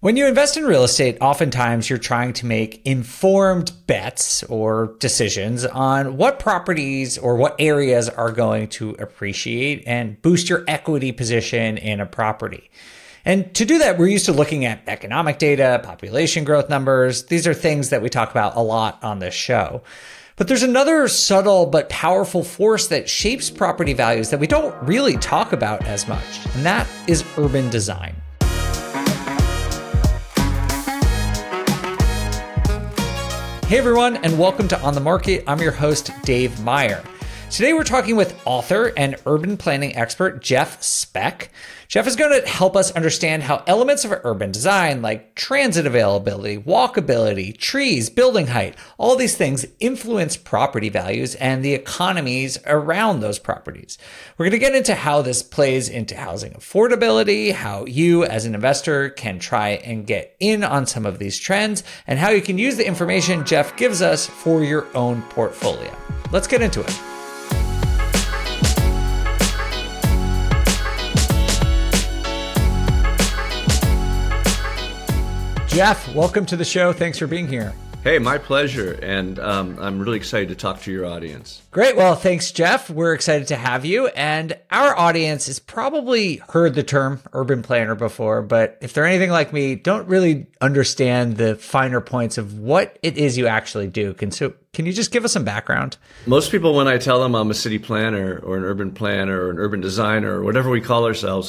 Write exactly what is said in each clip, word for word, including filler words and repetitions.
When you invest in real estate, oftentimes you're trying to make informed bets or decisions on what properties or what areas are going to appreciate and boost your equity position in a property. And to do that, we're used to looking at economic data, population growth numbers. These are things that we talk about a lot on this show. But there's another subtle but powerful force that shapes property values that we don't really talk about as much, and that is urban design. Hey everyone, and welcome to On the Market. I'm your host, Dave Meyer. Today we're talking with author and urban planning expert, Jeff Speck. Jeff is going to help us understand how elements of urban design like transit availability, walkability, trees, building height, all these things influence property values and the economies around those properties. We're going to get into how this plays into housing affordability, how you as an investor can try and get in on some of these trends, and how you can use the information Jeff gives us for your own portfolio. Let's get into it. Jeff, welcome to the show. Thanks for being here. Hey, my pleasure. And um, I'm really excited to talk to your audience. Great. Well, thanks, Jeff. We're excited to have you. And our audience has probably heard the term urban planner before, but if they're anything like me, don't really understand the finer points of what it is you actually do. Can, so, can you just give us some background? Most people, when I tell them I'm a city planner or an urban planner or an urban designer or whatever we call ourselves,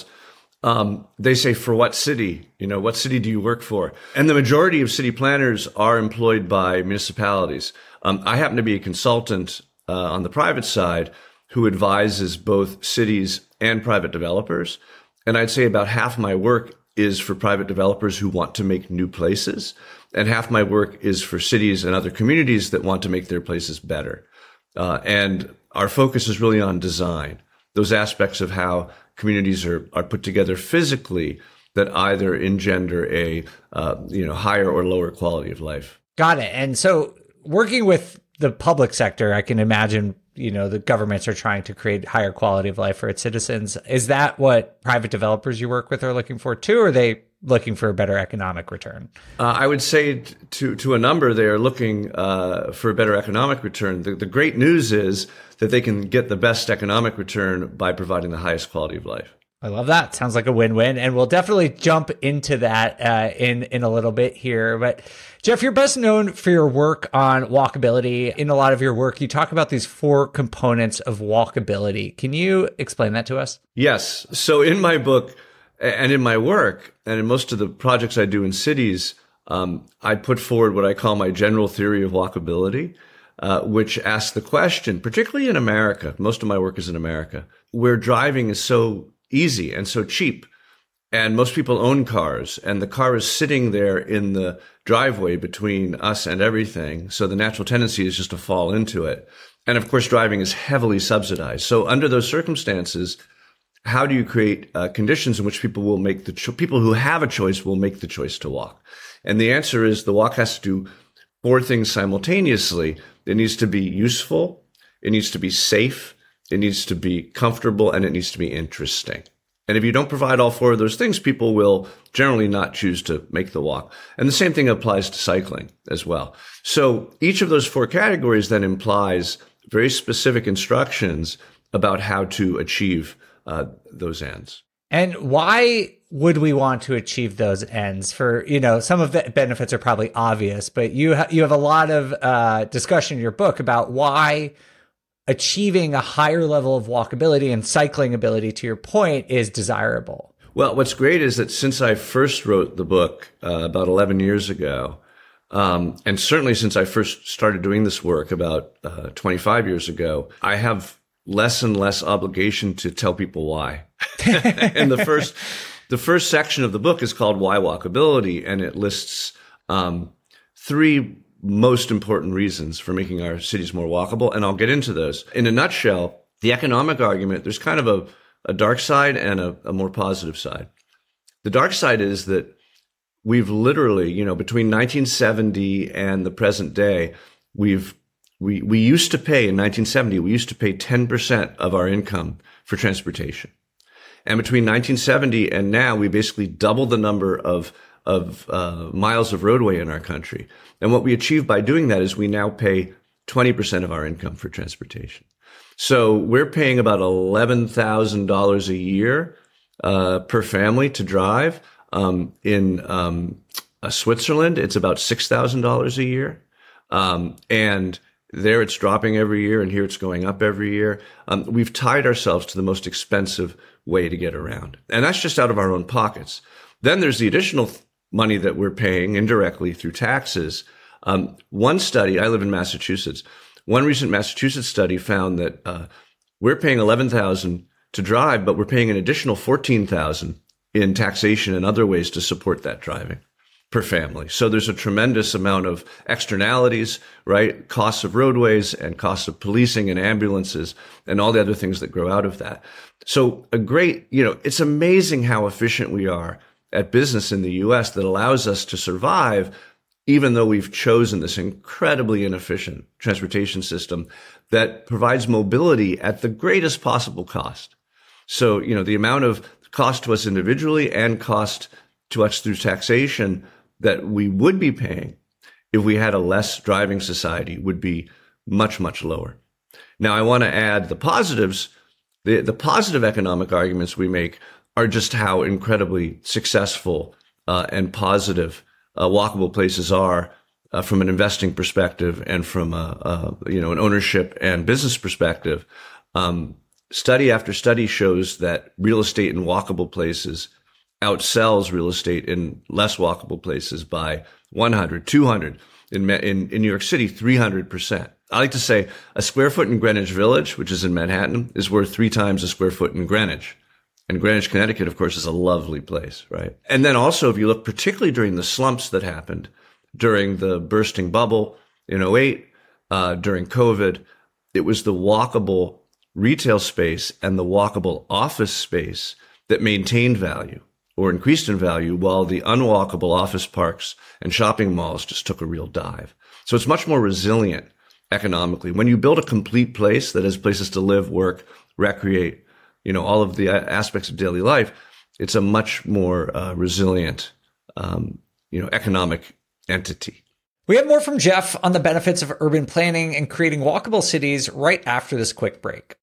Um, they say, for what city? You know, what city do you work for? And the majority of city planners are employed by municipalities. Um, I happen to be a consultant uh, on the private side who advises both cities and private developers. And I'd say about half my work is for private developers who want to make new places, and half my work is for cities and other communities that want to make their places better. Uh, and our focus is really on design, those aspects of how communities are, are put together physically that either engender a uh, you know higher or lower quality of life. Got it. And so working with the public sector, I can imagine, you know, the governments are trying to create higher quality of life for its citizens. Is that what private developers you work with are looking for too, or are they looking for a better economic return? Uh, I would say t- to to a number, they are looking uh, for a better economic return. The, the great news is that they can get the best economic return by providing the highest quality of life. I love that. Sounds like a win-win. And we'll definitely jump into that uh, in, in a little bit here. But Jeff, you're best known for your work on walkability. In a lot of your work, you talk about these four components of walkability. Can you explain that to us? Yes. So in my book and in my work and in most of the projects I do in cities, um, I put forward what I call my general theory of walkability, uh, which asks the question, particularly in America, most of my work is in America, where driving is so easy and so cheap. And most people own cars, and the car is sitting there in the driveway between us and everything. So the natural tendency is just to fall into it. And of course, driving is heavily subsidized. So under those circumstances, how do you create uh, conditions in which people will make the cho- people who have a choice will make the choice to walk? And the answer is the walk has to do four things simultaneously. It needs to be useful. It needs to be safe. It needs to be comfortable, and it needs to be interesting. And if you don't provide all four of those things, people will generally not choose to make the walk. And the same thing applies to cycling as well. So each of those four categories then implies very specific instructions about how to achieve uh, those ends. And why would we want to achieve those ends? For, you know, some of the benefits are probably obvious, but you ha- you have a lot of uh, discussion in your book about why achieving a higher level of walkability and cycling ability, to your point, is desirable. Well, what's great is that since I first wrote the book uh, about eleven years ago, um, and certainly since I first started doing this work about uh, twenty-five years ago, I have less and less obligation to tell people why. And the first, the first section of the book is called Why Walkability, and it lists um, three most important reasons for making our cities more walkable. And I'll get into those. In a nutshell, the economic argument, there's kind of a, a dark side and a, a more positive side. The dark side is that we've literally, you know, between nineteen seventy and the present day, we've, we, we used to pay in nineteen seventy, we used to pay ten percent of our income for transportation. And between nineteen seventy and now, we basically doubled the number of of uh, miles of roadway in our country. And what we achieve by doing that is we now pay twenty percent of our income for transportation. So we're paying about eleven thousand dollars a year uh, per family to drive. Um, in um, uh, Switzerland, it's about six thousand dollars a year. Um, and there it's dropping every year, and here it's going up every year. Um, we've tied ourselves to the most expensive way to get around. And that's just out of our own pockets. Then there's the additional money that we're paying indirectly through taxes. Um, one study, I live in Massachusetts, one recent Massachusetts study found that uh, we're paying eleven thousand dollars to drive, but we're paying an additional fourteen thousand dollars in taxation and other ways to support that driving per family. So there's a tremendous amount of externalities, right? Costs of roadways and costs of policing and ambulances and all the other things that grow out of that. So a great, you know, it's amazing how efficient we are at business in the U S that allows us to survive, even though we've chosen this incredibly inefficient transportation system that provides mobility at the greatest possible cost. So, you know, the amount of cost to us individually and cost to us through taxation that we would be paying if we had a less driving society would be much, much lower. Now, I want to add the positives. The, the positive economic arguments we make are just how incredibly successful uh, and positive uh, walkable places are uh, from an investing perspective and from a, a, you know, an ownership and business perspective. Um, study after study shows that real estate in walkable places outsells real estate in less walkable places by one hundred, two hundred, in, in, in New York City, three hundred percent. I like to say a square foot in Greenwich Village, which is in Manhattan, is worth three times a square foot in Greenwich. And Greenwich, Connecticut, of course, is a lovely place, right? And then also, if you look particularly during the slumps that happened, during the bursting bubble in oh eight, uh, during COVID, it was the walkable retail space and the walkable office space that maintained value or increased in value, while the unwalkable office parks and shopping malls just took a real dive. So it's much more resilient economically. When you build a complete place that has places to live, work, recreate, you know, all of the aspects of daily life, it's a much more uh, resilient, um, you know, economic entity. We have more from Jeff on the benefits of urban planning and creating walkable cities right after this quick break.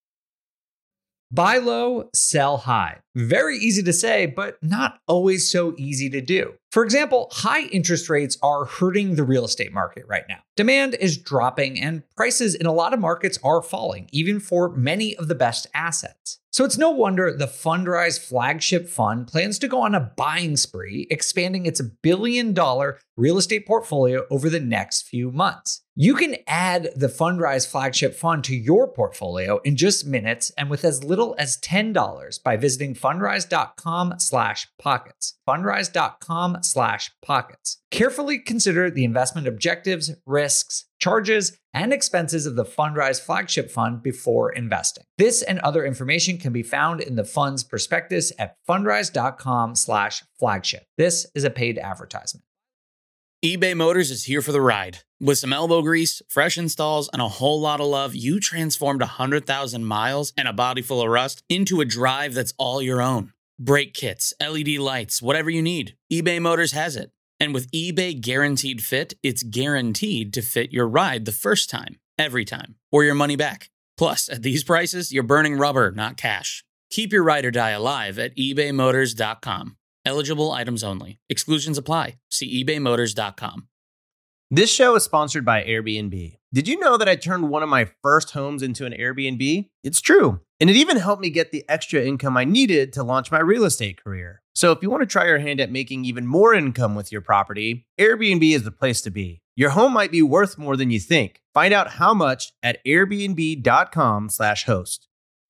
Buy low, sell high. Very easy to say, but not always so easy to do. For example, high interest rates are hurting the real estate market right now. Demand is dropping and prices in a lot of markets are falling, even for many of the best assets. So it's no wonder the Fundrise flagship fund plans to go on a buying spree, expanding its billion dollar real estate portfolio over the next few months. You can add the Fundrise flagship fund to your portfolio in just minutes and with as little as ten dollars by visiting fundrise.com slash pockets. Fundrise.com slash pockets. Carefully consider the investment objectives, risks, charges, and expenses of the Fundrise flagship fund before investing. This and other information can be found in the fund's prospectus at fundrise.com slash flagship. This is a paid advertisement. eBay Motors is here for the ride. With some elbow grease, fresh installs, and a whole lot of love, you transformed one hundred thousand miles and a body full of rust into a drive that's all your own. Brake kits, L E D lights, whatever you need, eBay Motors has it. And with eBay Guaranteed Fit, it's guaranteed to fit your ride the first time, every time, or your money back. Plus, at these prices, you're burning rubber, not cash. Keep your ride or die alive at ebay motors dot com. Eligible items only. Exclusions apply. See ebay motors dot com. This show is sponsored by Airbnb. Did you know that I turned one of my first homes into an Airbnb? It's true. And it even helped me get the extra income I needed to launch my real estate career. So if you want to try your hand at making even more income with your property, Airbnb is the place to be. Your home might be worth more than you think. Find out how much at airbnb.com slash host.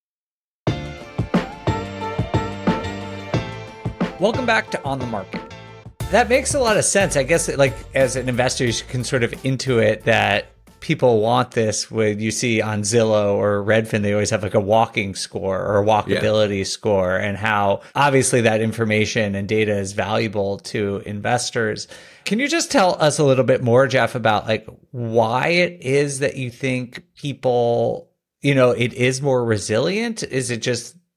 Welcome back to On the Market. That makes a lot of sense. I guess, like, as an investor, you can sort of intuit that people want this. When you see on Zillow or Redfin, they always have like a walking score or a walkability yeah. score, and how obviously that information and data is valuable to investors. Can you just tell us a little bit more, Jeff, about like why it is that you think people, you know, it is more resilient? Is it just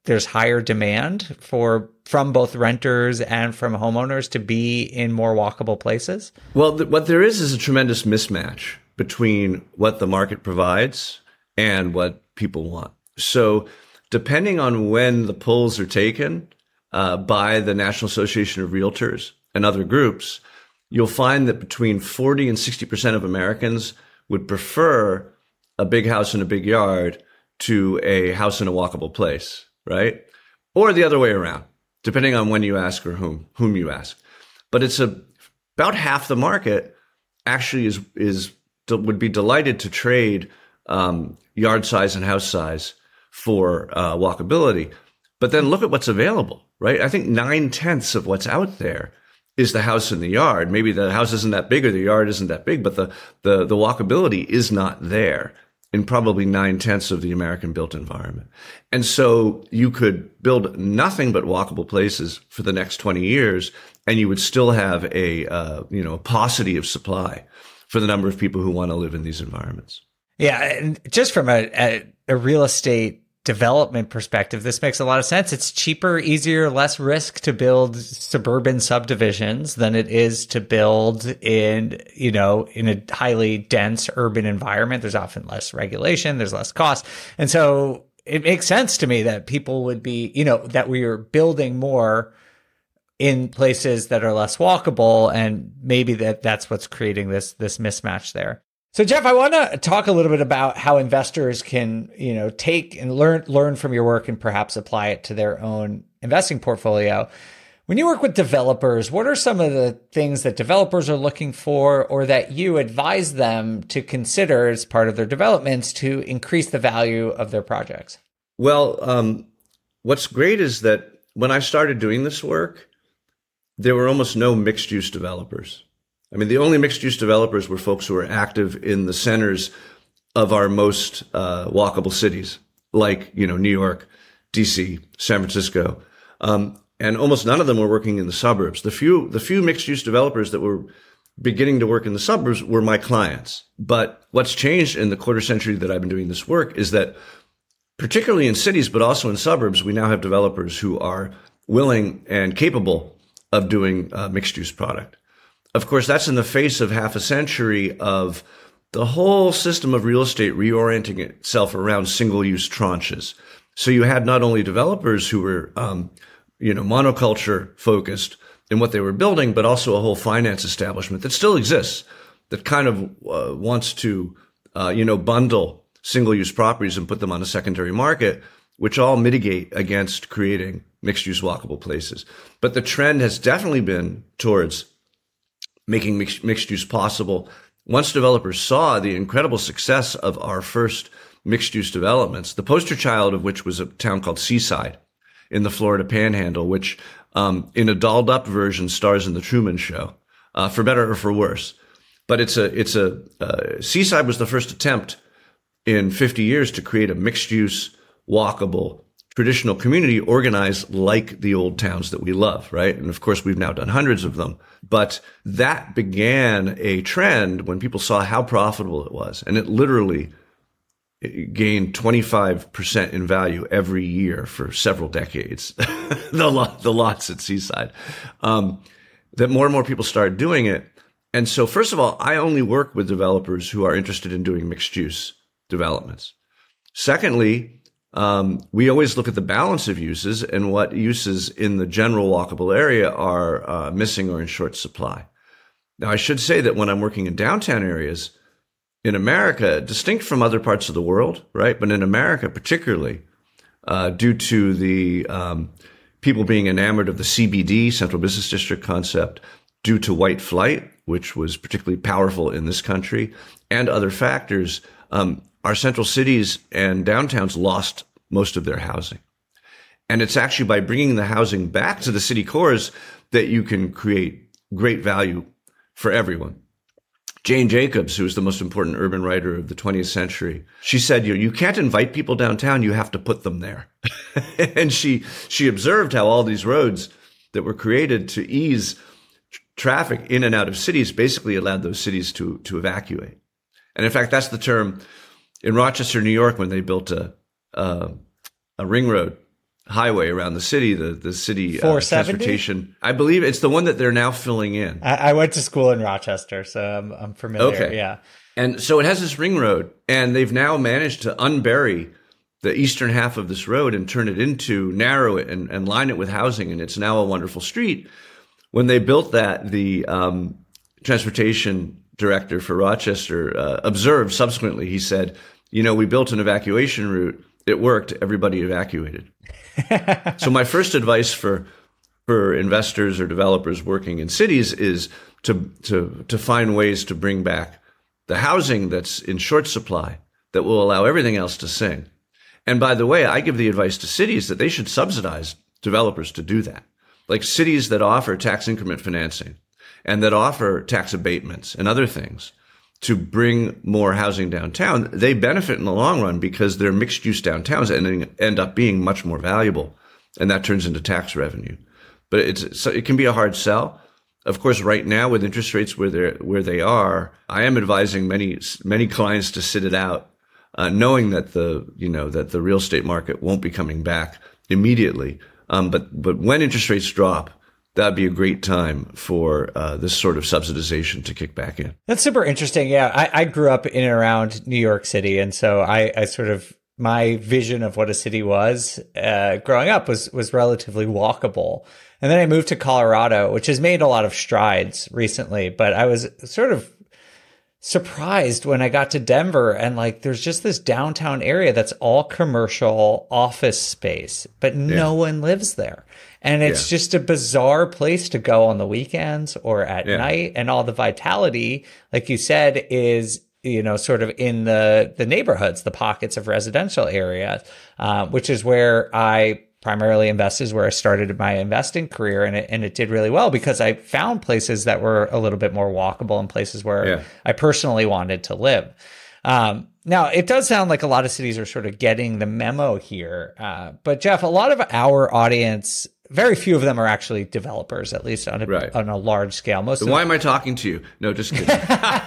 there's higher demand for from both renters and from homeowners to be in more walkable places? Well, th- what there is is a tremendous mismatch between what the market provides and what people want. So depending on when the polls are taken uh, by the National Association of Realtors and other groups, you'll find that between forty and sixty percent of Americans would prefer a big house and a big yard to a house in a walkable place, right? Or the other way around, depending on when you ask or whom whom you ask. But it's a, about half the market actually is is would be delighted to trade um, yard size and house size for uh, walkability. But then look at what's available, right? I think nine tenths of what's out there is the house in the yard. Maybe the house isn't that big or the yard isn't that big, but the the, the walkability is not there in probably nine tenths of the American built environment. And so you could build nothing but walkable places for the next twenty years, and you would still have a, uh, you know, a paucity of supply for the number of people who want to live in these environments. Yeah. And just from a, a, a real estate development perspective, this makes a lot of sense. It's cheaper, easier, less risk to build suburban subdivisions than it is to build in, you know, in a highly dense urban environment. There's often less regulation, there's less cost. And so it makes sense to me that people would be, you know, that we are building more in places that are less walkable, and maybe that that's what's creating this this mismatch there. So Jeff, I want to talk a little bit about how investors can, you know, take and learn learn from your work and perhaps apply it to their own investing portfolio. When you work with developers, what are some of the things that developers are looking for or that you advise them to consider as part of their developments to increase the value of their projects? Well, um, what's great is that when I started doing this work, there were almost no mixed-use developers. I mean, the only mixed-use developers were folks who were active in the centers of our most uh, walkable cities, like, you know, New York, D C, San Francisco. Um, and almost none of them were working in the suburbs. The few, the few mixed-use developers that were beginning to work in the suburbs were my clients. But what's changed in the quarter century that I've been doing this work is that, particularly in cities, but also in suburbs, we now have developers who are willing and capable of doing uh, mixed-use product. Of course, that's in the face of half a century of the whole system of real estate reorienting itself around single-use tranches. So you had not only developers who were, um, you know, monoculture focused in what they were building, but also a whole finance establishment that still exists that kind of uh, wants to, uh, you know, bundle single-use properties and put them on a secondary market, which all mitigate against creating mixed-use walkable places. But the trend has definitely been towards making mixed, mixed use possible. Once developers saw the incredible success of our first mixed use developments, the poster child of which was a town called Seaside in the Florida Panhandle, which um, in a dolled up version stars in the Truman Show, uh, for better or for worse. But it's a, it's a, uh, Seaside was the first attempt in fifty years to create a mixed use, walkable, traditional community organized like the old towns that we love, right? And of course, we've now done hundreds of them. But that began a trend when people saw how profitable it was. And it literally gained twenty-five percent in value every year for several decades, the, lot, the lots at Seaside, um, that more and more people started doing it. And so, first of all, I only work with developers who are interested in doing mixed use developments. Secondly, Um, we always look at the balance of uses and what uses in the general walkable area are uh, missing or in short supply. Now, I should say that when I'm working in downtown areas in America, distinct from other parts of the world, right? But in America, particularly, uh, due to the um, people being enamored of the C B D, Central Business District concept, due to white flight, which was particularly powerful in this country, and other factors, um, our central cities and downtowns lost most of their housing. And it's actually by bringing the housing back to the city cores that you can create great value for everyone. Jane Jacobs, who is the most important urban writer of the twentieth century, she said, you know, you can't invite people downtown, you have to put them there. And she, she observed how all these roads that were created to ease tr- traffic in and out of cities basically allowed those cities to, to evacuate. And in fact, that's the term in Rochester, New York, when they built a, uh, a ring road highway around the city, the the city uh, four seventy? transportation. I believe it's the one that they're now filling in. I, I went to school in Rochester, so I'm, I'm familiar. Okay. Yeah. And so it has this ring road, and they've now managed to unbury the eastern half of this road and turn it into, narrow it and, and line it with housing. And it's now a wonderful street. When they built that, the um, transportation director for Rochester uh, observed subsequently, he said, you know, we built an evacuation route. It worked. Everybody evacuated. So my first advice for for investors or developers working in cities is to to to find ways to bring back the housing that's in short supply that will allow everything else to sing. And by the way, I give the advice to cities that they should subsidize developers to do that. Like cities that offer tax increment financing and that offer tax abatements and other things to bring more housing downtown, they benefit in the long run because their mixed use downtowns end, end up being much more valuable. And that turns into tax revenue. But it's, so it can be a hard sell. Of course, right now with interest rates where they're, where they are, I am advising many, many clients to sit it out, uh, knowing that the, you know, that the real estate market won't be coming back immediately. Um, but, but when interest rates drop, that'd be a great time for uh, this sort of subsidization to kick back in. That's super interesting. Yeah. I, I grew up in and around New York City. And so I, I sort of, my vision of what a city was uh, growing up was, was relatively walkable. And then I moved to Colorado, which has made a lot of strides recently, but I was sort of surprised when I got to Denver and like, there's just this downtown area that's all commercial office space, but no yeah. one lives there. And it's yeah. just a bizarre place to go on the weekends or at yeah. night. And all the vitality, like you said, is, you know, sort of in the, the neighborhoods, the pockets of residential areas, uh, which is where I primarily invest, is where I started my investing career. And it, and it did really well because I found places that were a little bit more walkable and places where yeah. I personally wanted to live. Um, now, it does sound like a lot of cities are sort of getting the memo here. Uh, but Jeff, a lot of our audience, very few of them are actually developers, at least on a, right. on a large scale. Most. So why am I talking to you? No, just kidding.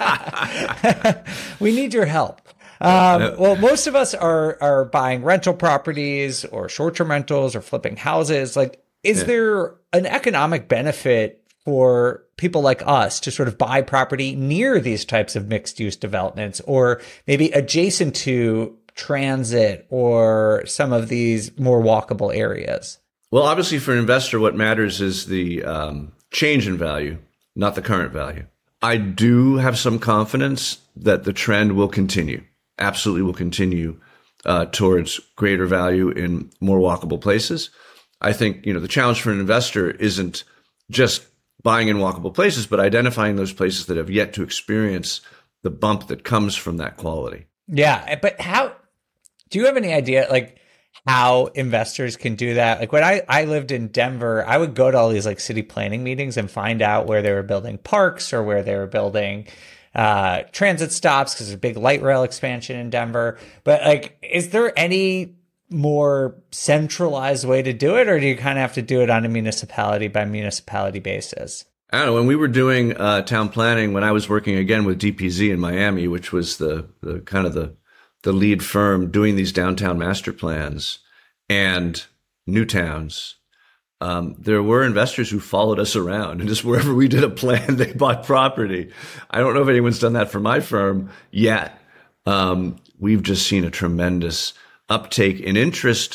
We need your help. Um, well, most of us are are buying rental properties or short-term rentals or flipping houses. Like, is yeah. there an economic benefit for people like us to sort of buy property near these types of mixed-use developments, or maybe adjacent to transit or some of these more walkable areas? Well, obviously, for an investor, what matters is the um, change in value, not the current value. I do have some confidence that the trend will continue. Absolutely will continue uh, towards greater value in more walkable places. I think, you know, the challenge for an investor isn't just buying in walkable places, but identifying those places that have yet to experience the bump that comes from that quality. Yeah. But how, do you have any idea, like, how investors can do that? Like when I, I lived in Denver, I would go to all these like city planning meetings and find out where they were building parks or where they were building uh, transit stops, because there's a big light rail expansion in Denver. But like, is there any more centralized way to do it, or do you kind of have to do it on a municipality by municipality basis? I don't know. When we were doing uh, town planning, when I was working again with D P Z in Miami, which was the, the kind of the the lead firm doing these downtown master plans and new towns, um, there were investors who followed us around, and just wherever we did a plan, they bought property. I don't know if anyone's done that for my firm yet. Um, we've just seen a tremendous uptake in interest,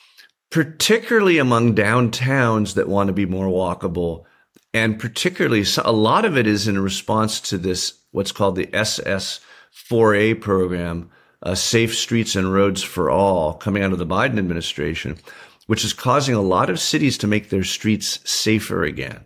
particularly among downtowns that want to be more walkable. And particularly, a lot of it is in response to this, what's called the S S four A program, uh, Safe Streets and Roads for All, coming out of the Biden administration, which is causing a lot of cities to make their streets safer again.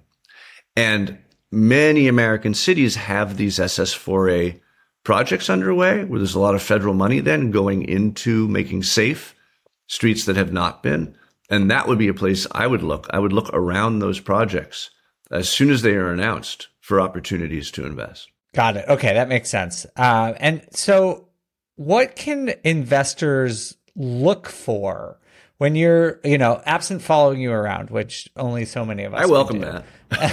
And many American cities have these S S four A projects underway, where there's a lot of federal money then going into making safe streets that have not been. And that would be a place I would look. I would look around those projects as soon as they are announced for opportunities to invest. Got it. Okay, that makes sense. Uh, and so what can investors look for when you're, you know, absent following you around, which only so many of us I welcome do.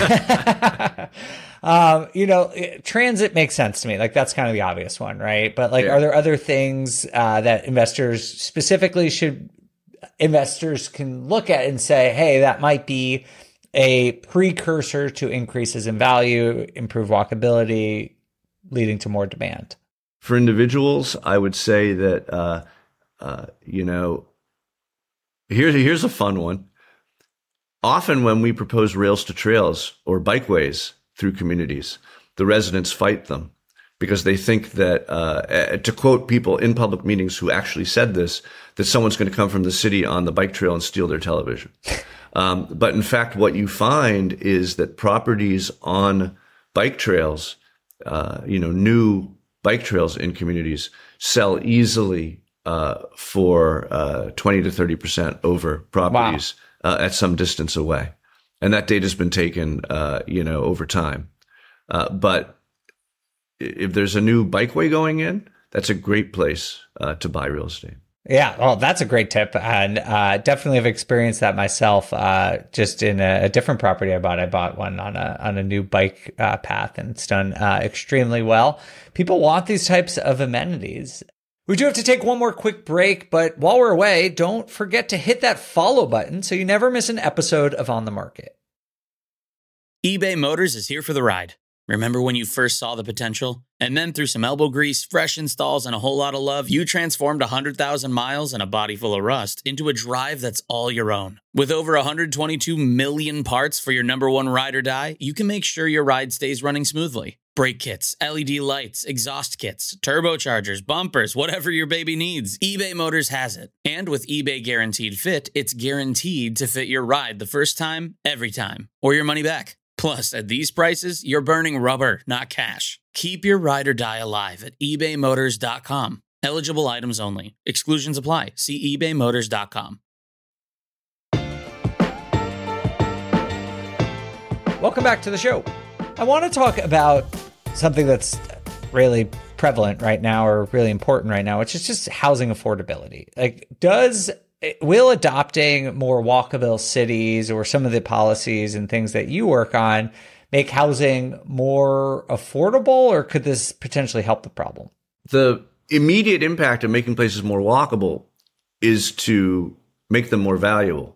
that. um, you know, transit makes sense to me. Like, that's kind of the obvious one, right? But like, yeah. Are there other things uh, that investors specifically should investors can look at and say, hey, that might be a precursor to increases in value, improve walkability, leading to more demand? For individuals, I would say that, uh, uh, you know, here's, here's a fun one. Often when we propose rails to trails or bikeways through communities, the residents fight them because they think that, uh, to quote people in public meetings who actually said this, that someone's going to come from the city on the bike trail and steal their television. Um, but in fact, what you find is that properties on bike trails, uh, you know, new bike trails in communities sell easily uh, for uh, twenty to thirty percent over properties wow. uh, at some distance away. And that data has been taken, uh, you know, over time. Uh, but if there's a new bikeway going in, that's a great place uh, to buy real estate. Yeah, well, that's a great tip, and uh, definitely have experienced that myself. Uh, just in a, a different property I bought, I bought one on a on a new bike uh, path, and it's done uh, extremely well. People want these types of amenities. We do have to take one more quick break, but while we're away, don't forget to hit that follow button so you never miss an episode of On the Market. eBay Motors is here for the ride. Remember when you first saw the potential? And then through some elbow grease, fresh installs, and a whole lot of love, you transformed one hundred thousand miles and a body full of rust into a drive that's all your own. With over one hundred twenty-two million parts for your number one ride or die, you can make sure your ride stays running smoothly. Brake kits, L E D lights, exhaust kits, turbochargers, bumpers, whatever your baby needs, eBay Motors has it. And with eBay Guaranteed Fit, it's guaranteed to fit your ride the first time, every time, or your money back. Plus, at these prices, you're burning rubber, not cash. Keep your ride or die alive at ebay motors dot com. Eligible items only. Exclusions apply. See ebay motors dot com. Welcome back to the show. I want to talk about something that's really prevalent right now, or really important right now, which is just housing affordability. Like, does Will adopting more walkable cities or some of the policies and things that you work on make housing more affordable, or could this potentially help the problem? The immediate impact of making places more walkable is to make them more valuable,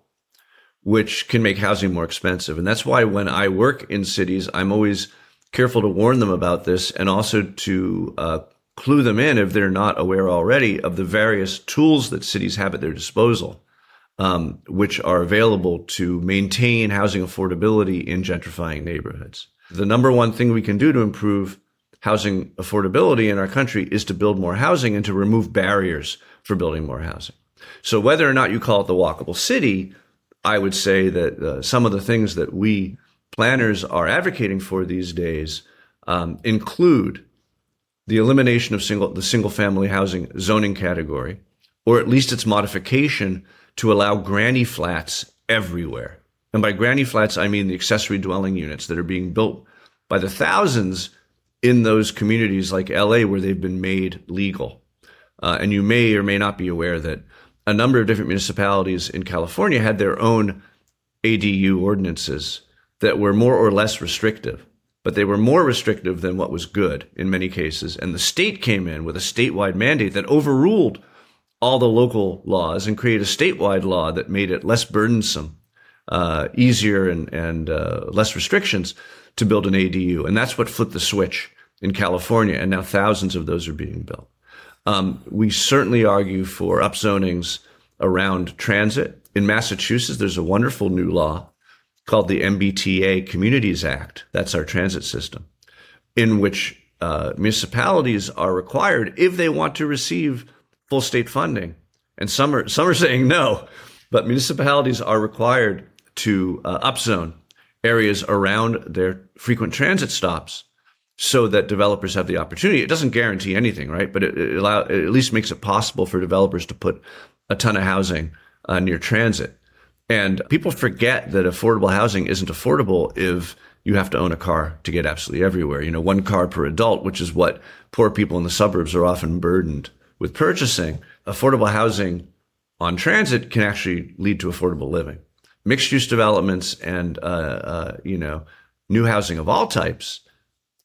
which can make housing more expensive. And that's why when I work in cities, I'm always careful to warn them about this, and also to uh, clue them in, if they're not aware already, of the various tools that cities have at their disposal, um, which are available to maintain housing affordability in gentrifying neighborhoods. The number one thing we can do to improve housing affordability in our country is to build more housing and to remove barriers for building more housing. So whether or not you call it the walkable city, I would say that uh, some of the things that we planners are advocating for these days um, include the elimination of single, the single family housing zoning category, or at least its modification to allow granny flats everywhere. And by granny flats, I mean the accessory dwelling units that are being built by the thousands in those communities like L A, where they've been made legal. Uh, and you may or may not be aware that a number of different municipalities in California had their own A D U ordinances that were more or less restrictive. But they were more restrictive than what was good in many cases. And the state came in with a statewide mandate that overruled all the local laws and created a statewide law that made it less burdensome, uh, easier and, and uh, less restrictions to build an A D U. And that's what flipped the switch in California. And now thousands of those are being built. Um, we certainly argue for upzonings around transit. In Massachusetts, there's a wonderful new law called the M B T A Communities Act. That's our transit system, in which uh, municipalities are required, if they want to receive full state funding, and some are some are saying no, but municipalities are required to uh, upzone areas around their frequent transit stops so that developers have the opportunity. It doesn't guarantee anything, right? But it, it, allow, it at least makes it possible for developers to put a ton of housing uh, near transit. And people forget that affordable housing isn't affordable if you have to own a car to get absolutely everywhere. You know, one car per adult, which is what poor people in the suburbs are often burdened with purchasing. Affordable housing on transit can actually lead to affordable living. Mixed use developments and, uh, uh, you know, new housing of all types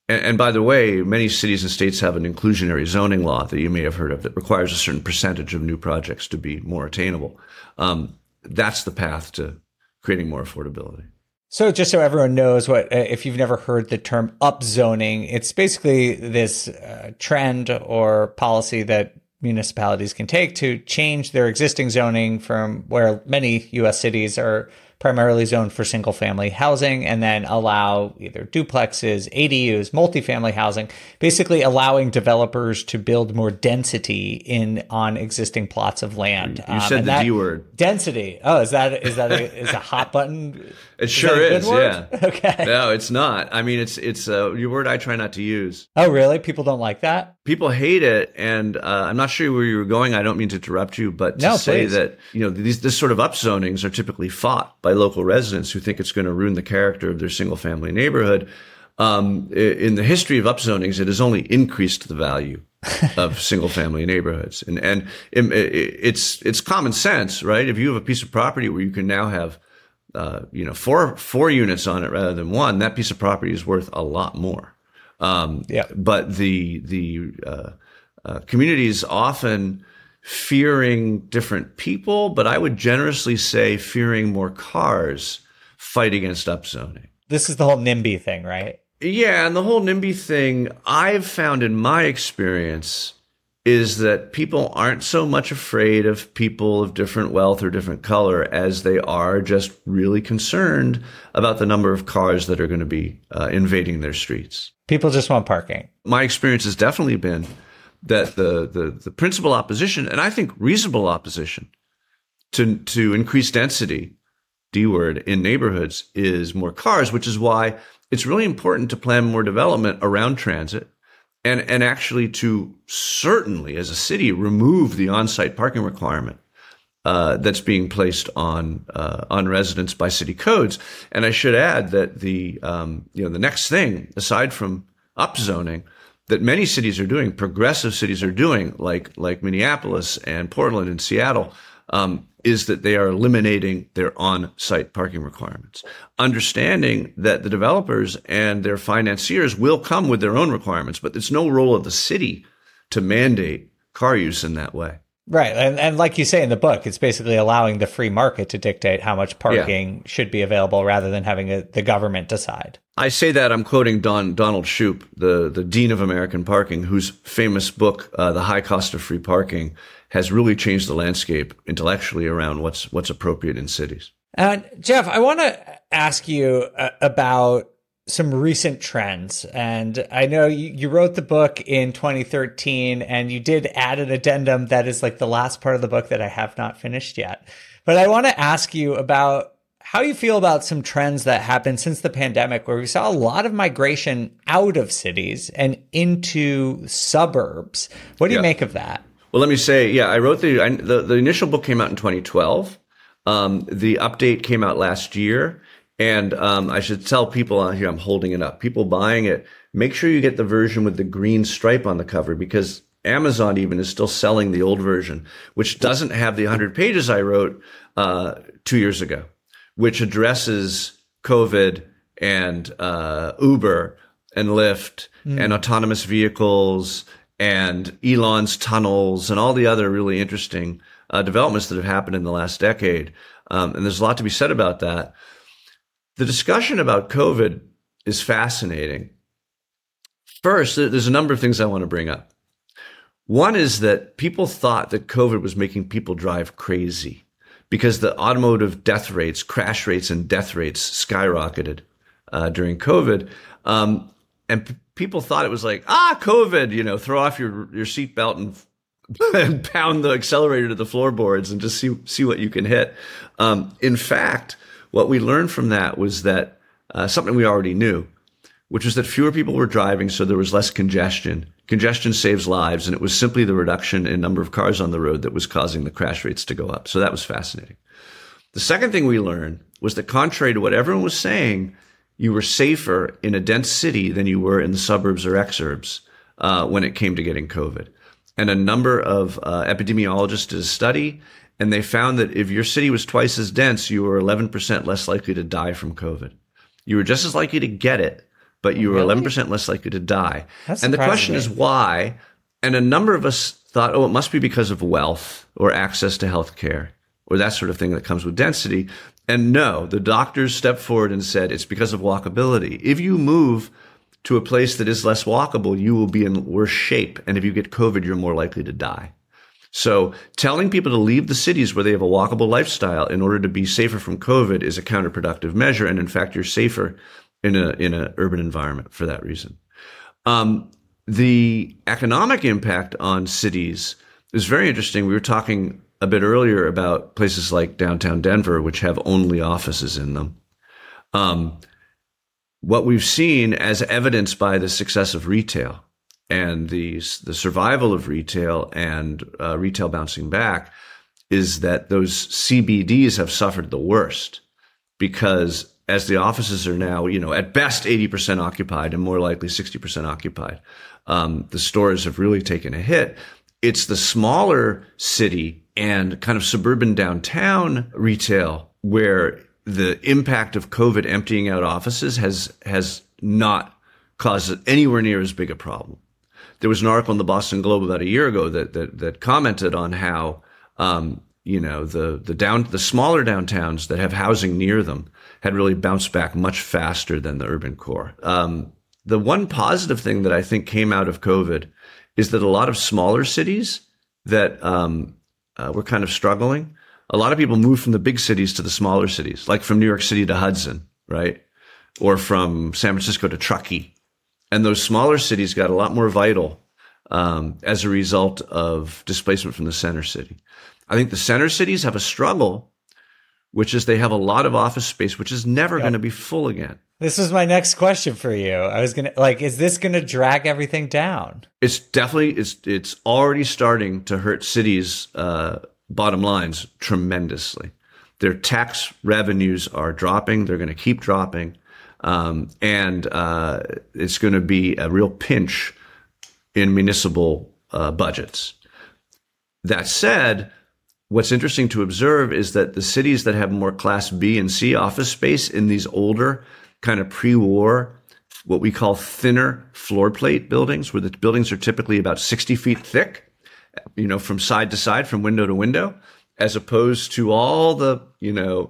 And, and by the way, many cities and states have an inclusionary zoning law that you may have heard of that requires a certain percentage of new projects to be more attainable. Um, that's the path to creating more affordability. So just so everyone knows, what if you've never heard the term upzoning, it's basically this uh, trend or policy that municipalities can take to change their existing zoning from where many U S cities are primarily zoned for single family housing, and then allow either duplexes, A D Us, multifamily housing, basically allowing developers to build more density in on existing plots of land. You said um, the D word. Density. Oh, is that is that a, is a hot button? It is sure is. Yeah. Okay. No, it's not. I mean, it's it's a word I try not to use. Oh, really? People don't like that? People hate it, and uh, I'm not sure where you were going. I don't mean to interrupt you, but to no, say please. that you know these this sort of upzonings are typically fought by local residents who think it's going to ruin the character of their single family neighborhood. Um, in the history of upzonings, it has only increased the value of single family neighborhoods, and and it, it's it's common sense, right? If you have a piece of property where you can now have uh, you know four four units on it rather than one, that piece of property is worth a lot more. Um, yeah. But the the uh, uh, communities often fearing different people, but I would generously say fearing more cars fight against upzoning. This is the whole NIMBY thing, right? Yeah, and the whole NIMBY thing, I've found in my experience is that people aren't so much afraid of people of different wealth or different color as they are just really concerned about the number of cars that are going to be uh, invading their streets. People just want parking. My experience has definitely been that the, the, the principal opposition, and I think reasonable opposition, to, to increased density, D word, in neighborhoods is more cars, which is why it's really important to plan more development around transit and, and actually to certainly, as a city, remove the on-site parking requirement uh, that's being placed on uh, on residents by city codes. And I should add that the um, you know the next thing, aside from upzoning, that many cities are doing, progressive cities are doing, like like Minneapolis and Portland and Seattle, um, is that they are eliminating their on-site parking requirements, understanding that the developers and their financiers will come with their own requirements, but it's no role of the city to mandate car use in that way. Right. And, and like you say in the book, it's basically allowing the free market to dictate how much parking yeah. should be available rather than having a, the government decide. I say that, I'm quoting Don, Donald Shoup, the, the Dean of American Parking, whose famous book, uh, The High Cost of Free Parking, has really changed the landscape intellectually around what's what's appropriate in cities. And Jeff, I want to ask you uh, about some recent trends. And I know you, you wrote the book in twenty thirteen, and you did add an addendum that is like the last part of the book that I have not finished yet. But I want to ask you about how you feel about some trends that happened since the pandemic, where we saw a lot of migration out of cities and into suburbs. What do yeah. you make of that? Well, let me say, yeah, I wrote the, I, the, the initial book came out in twenty twelve. Um, the update came out last year. And um, I should tell people out here, I'm holding it up, people buying it, make sure you get the version with the green stripe on the cover, because Amazon even is still selling the old version, which doesn't have the one hundred pages I wrote uh, two years ago, which addresses COVID and uh, Uber and Lyft mm. and autonomous vehicles and Elon's tunnels and all the other really interesting uh, developments that have happened in the last decade. Um, and there's a lot to be said about that. The discussion about COVID is fascinating. First, there's a number of things I want to bring up. One is that people thought that COVID was making people drive crazy because the automotive death rates, crash rates, and death rates skyrocketed uh, during COVID. Um, and p- people thought it was like, ah, COVID, you know, throw off your, your seatbelt and, and pound the accelerator to the floorboards and just see, see what you can hit. Um, in fact, what we learned from that was that uh, something we already knew, which was that fewer people were driving, so there was less congestion. Congestion saves lives, and it was simply the reduction in number of cars on the road that was causing the crash rates to go up. So that was fascinating. The second thing we learned was that contrary to what everyone was saying, you were safer in a dense city than you were in the suburbs or exurbs uh, when it came to getting COVID. And a number of uh, epidemiologists did a study, and they found that if your city was twice as dense, you were eleven percent less likely to die from COVID. You were just as likely to get it, but you were Really? eleven percent less likely to die. That's and the surprising question to is me. why? And a number of us thought, oh, it must be because of wealth or access to health care or that sort of thing that comes with density. And no, the doctors stepped forward and said it's because of walkability. If you move to a place that is less walkable, you will be in worse shape. And if you get COVID, you're more likely to die. So telling people to leave the cities where they have a walkable lifestyle in order to be safer from COVID is a counterproductive measure. And in fact, you're safer in a in an urban environment for that reason. Um, the economic impact on cities is very interesting. We were talking a bit earlier about places like downtown Denver, which have only offices in them. Um, what we've seen as evidenced by the success of retail and the, the survival of retail and uh, retail bouncing back is that those C B Ds have suffered the worst because as the offices are now, you know, at best eighty percent occupied and more likely sixty percent occupied, um, the stores have really taken a hit. It's the smaller city and kind of suburban downtown retail where the impact of COVID emptying out offices has has not caused anywhere near as big a problem. There was an article in the Boston Globe about a year ago that that, that commented on how um, you know the the down the smaller downtowns that have housing near them had really bounced back much faster than the urban core. Um, the one positive thing that I think came out of COVID is that a lot of smaller cities that um, uh, were kind of struggling, a lot of people moved from the big cities to the smaller cities, like from New York City to Hudson, right? Or from San Francisco to Truckee. And those smaller cities got a lot more vital um, as a result of displacement from the center city. I think the center cities have a struggle, which is they have a lot of office space, which is never Yep. going to be full again. This was my next question for you. I was going to like, is this going to drag everything down? It's definitely, it's, it's already starting to hurt cities' uh, bottom lines tremendously. Their tax revenues are dropping. They're going to keep dropping. Um, and uh, it's going to be a real pinch in municipal uh, budgets. That said, what's interesting to observe is that the cities that have more Class B and C office space in these older kind of pre-war, what we call thinner floor plate buildings, where the buildings are typically about sixty feet thick, you know, from side to side, from window to window, as opposed to all the, you know,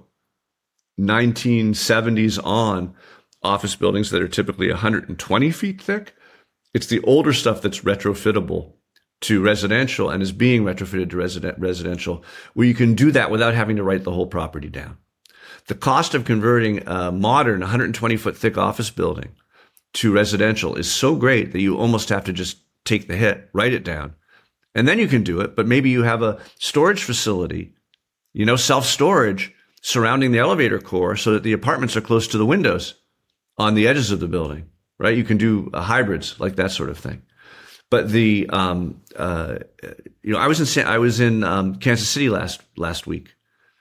nineteen seventies on office buildings that are typically one hundred twenty feet thick. It's the older stuff that's retrofittable to residential and is being retrofitted to resident, residential, where you can do that without having to write the whole property down. The cost of converting a modern one hundred twenty foot thick office building to residential is so great that you almost have to just take the hit, write it down, and then you can do it. But maybe you have a storage facility, you know, self-storage surrounding the elevator core so that the apartments are close to the windows on the edges of the building, right? You can do uh, hybrids, like that sort of thing. But the, um, uh, you know, I was in San, I was in um, Kansas City last last week,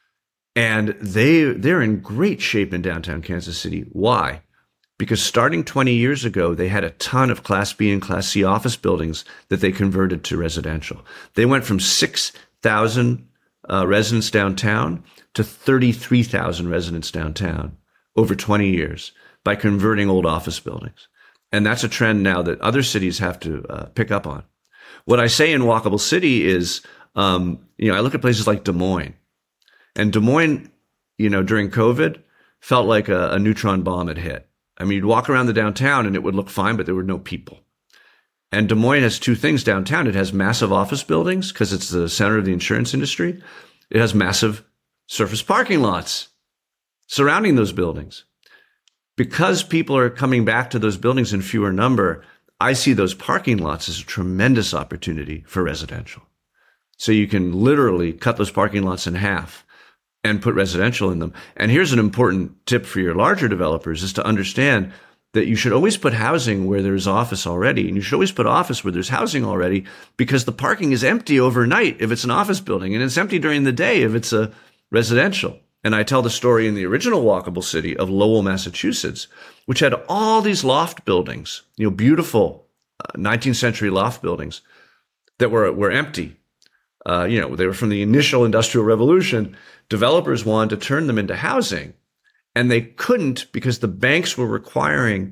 and they they're in great shape in downtown Kansas City. Why? Because starting twenty years ago, they had a ton of Class B and Class C office buildings that they converted to residential. They went from six thousand uh, residents downtown to thirty-three thousand residents downtown over twenty years by converting old office buildings. And that's a trend now that other cities have to uh, pick up on. What I say in Walkable City is, um, you know, I look at places like Des Moines. And Des Moines, you know, during COVID, felt like a, a neutron bomb had hit. I mean, you'd walk around the downtown and it would look fine, but there were no people. And Des Moines has two things downtown. It has massive office buildings because it's the center of the insurance industry. It has massive surface parking lots surrounding those buildings. Because people are coming back to those buildings in fewer number, I see those parking lots as a tremendous opportunity for residential. So you can literally cut those parking lots in half and put residential in them. And here's an important tip for your larger developers is to understand that you should always put housing where there's office already. And you should always put office where there's housing already, because the parking is empty overnight if it's an office building, and it's empty during the day if it's a residential. And I tell the story in the original Walkable City of Lowell, Massachusetts, which had all these loft buildings, you know, beautiful uh, nineteenth century loft buildings that were, were empty. Uh, you know, they were from the initial Industrial Revolution. Developers wanted to turn them into housing, and they couldn't because the banks were requiring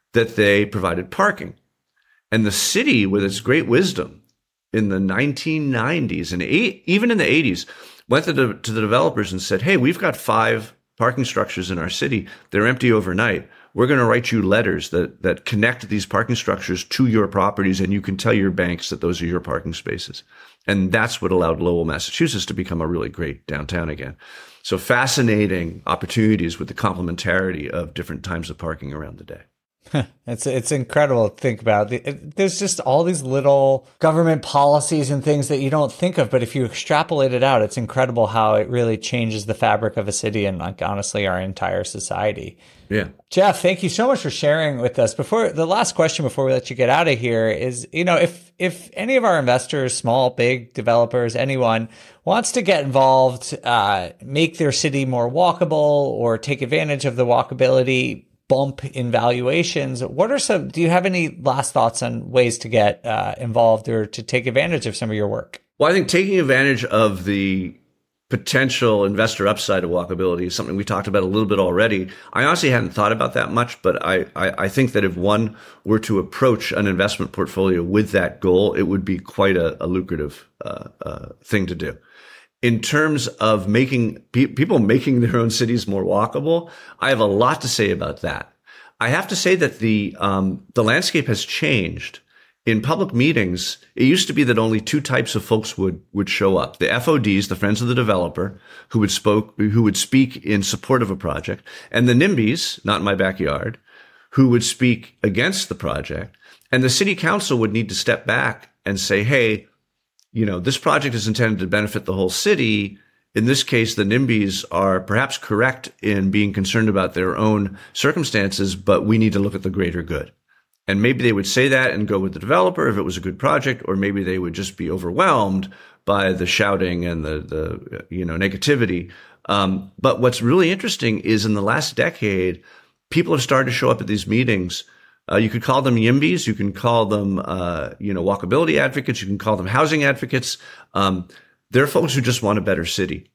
that they provided parking. And the city, with its great wisdom in the nineteen nineties and eight, even in the eighties, went to the, to the developers and said, hey, we've got five parking structures in our city. They're empty overnight. We're going to write you letters that, that connect these parking structures to your properties, and you can tell your banks that those are your parking spaces. And that's what allowed Lowell, Massachusetts to become a really great downtown again. So fascinating opportunities with the complementarity of different times of parking around the day. It's it's incredible to think about. There's just all these little government policies and things that you don't think of, but if you extrapolate it out, it's incredible how it really changes the fabric of a city and, like, honestly, our entire society. Yeah. Jeff, thank you so much for sharing with us. Before the last question before we let you get out of here is, you know, if if any of our investors, small, big, developers, anyone wants to get involved, uh, make their city more walkable or take advantage of the walkability bump in valuations, what are some, do you have any last thoughts on ways to get uh, involved or to take advantage of some of your work? Well, I think taking advantage of the potential investor upside of walkability is something we talked about a little bit already. I honestly hadn't thought about that much, but I, I, I think that if one were to approach an investment portfolio with that goal, it would be quite a, a lucrative uh, uh, thing to do. In terms of making pe- people making their own cities more walkable, I have a lot to say about that. I have to say that the um, the landscape has changed. In public meetings, it used to be that only two types of folks would would show up: the F O Ds, the friends of the developer, who would spoke who would speak in support of a project, and the NIMBYs, not in my backyard, who would speak against the project. And the city council would need to step back and say, "Hey, you know, this project is intended to benefit the whole city. In this case, the NIMBYs are perhaps correct in being concerned about their own circumstances, but we need to look at the greater good." And maybe they would say that and go with the developer if it was a good project, or maybe they would just be overwhelmed by the shouting and the, the you know, negativity. Um, but what's really interesting is in the last decade, people have started to show up at these meetings. Uh, you could call them YIMBYs. You can call them, uh, you know, walkability advocates. You can call them housing advocates. Um, they're folks who just want a better city.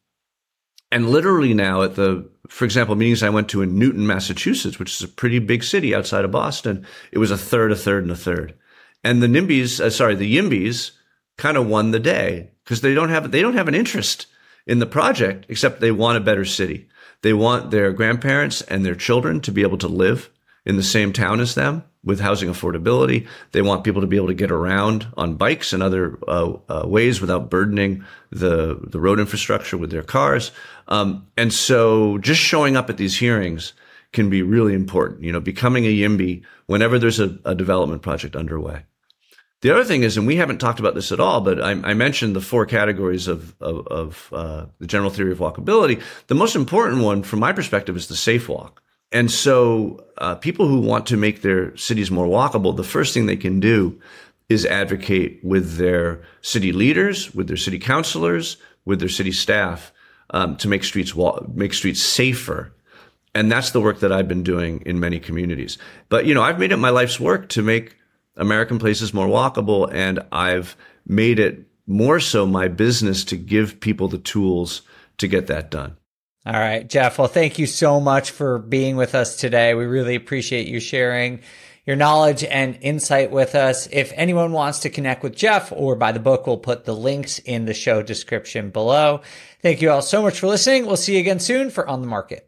And literally now at the, for example, meetings I went to in Newton, Massachusetts, which is a pretty big city outside of Boston, it was a third, a third, and a third. And the NIMBYs, uh, sorry, the YIMBYs kind of won the day because they don't have, they don't have an interest in the project, except they want a better city. They want their grandparents and their children to be able to live in the same town as them with housing affordability. They want people to be able to get around on bikes and other uh, uh, ways without burdening the the road infrastructure with their cars. Um, and so just showing up at these hearings can be really important, you know, becoming a YIMBY whenever there's a, a development project underway. The other thing is, and we haven't talked about this at all, but I, I mentioned the four categories of, of, of uh, the general theory of walkability. The most important one from my perspective is the safe walk. And so uh, people who want to make their cities more walkable, the first thing they can do is advocate with their city leaders, with their city councilors, with their city staff um, to make streets wa- make streets safer. And that's the work that I've been doing in many communities. But, you know, I've made it my life's work to make American places more walkable, and I've made it more so my business to give people the tools to get that done. All right, Jeff. Well, thank you so much for being with us today. We really appreciate you sharing your knowledge and insight with us. If anyone wants to connect with Jeff or buy the book, we'll put the links in the show description below. Thank you all so much for listening. We'll see you again soon for On the Market.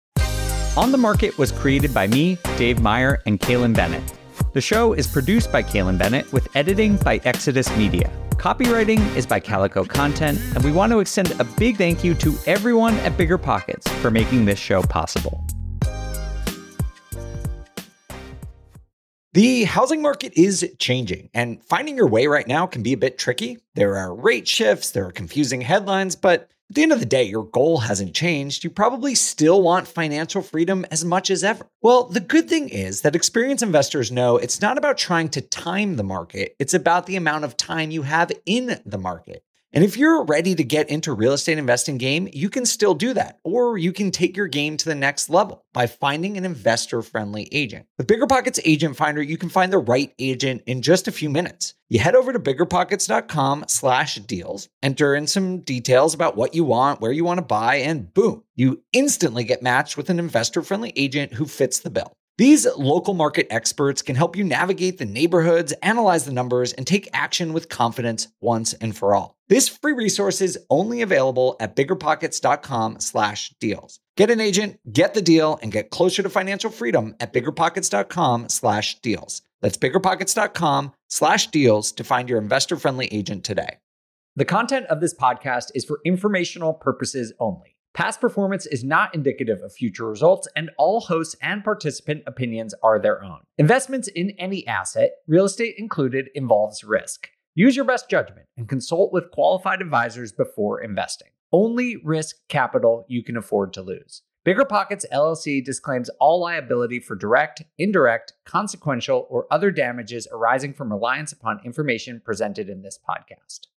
On the Market was created by me, Dave Meyer, and Kaylin Bennett. The show is produced by Kaylin Bennett with editing by Exodus Media. Copywriting is by Calico Content, and we want to extend a big thank you to everyone at BiggerPockets for making this show possible. The housing market is changing, and finding your way right now can be a bit tricky. There are rate shifts, there are confusing headlines, but at the end of the day, your goal hasn't changed. You probably still want financial freedom as much as ever. Well, the good thing is that experienced investors know it's not about trying to time the market. It's about the amount of time you have in the market. And if you're ready to get into real estate investing game, you can still do that. Or you can take your game to the next level by finding an investor-friendly agent. With BiggerPockets Agent Finder, you can find the right agent in just a few minutes. You head over to biggerpockets.com slash deals, enter in some details about what you want, where you want to buy, and boom, you instantly get matched with an investor-friendly agent who fits the bill. These local market experts can help you navigate the neighborhoods, analyze the numbers, and take action with confidence once and for all. This free resource is only available at biggerpockets.com slash deals. Get an agent, get the deal, and get closer to financial freedom at biggerpockets.com slash deals. That's biggerpockets.com slash deals to find your investor-friendly agent today. The content of this podcast is for informational purposes only. Past performance is not indicative of future results, and all hosts and participant opinions are their own. Investments in any asset, real estate included, involves risk. Use your best judgment and consult with qualified advisors before investing. Only risk capital you can afford to lose. BiggerPockets L L C disclaims all liability for direct, indirect, consequential, or other damages arising from reliance upon information presented in this podcast.